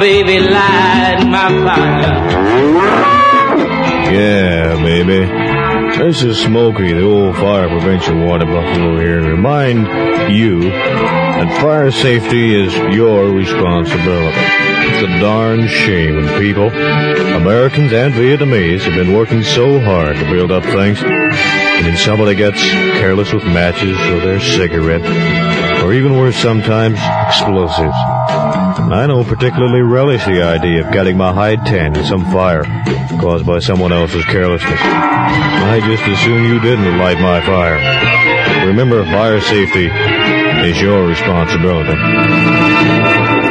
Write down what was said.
baby, light my fire. Yeah, baby. This is Smokey, the old fire prevention water buffalo here, to remind you that fire safety is your responsibility. It's a darn shame when people, Americans and Vietnamese, have been working so hard to build up things, and then somebody gets careless with matches or their cigarette, or even worse sometimes, explosives. I don't particularly relish the idea of getting my hide tan in some fire caused by someone else's carelessness. I'd just as soon you didn't light my fire. Remember, fire safety is your responsibility.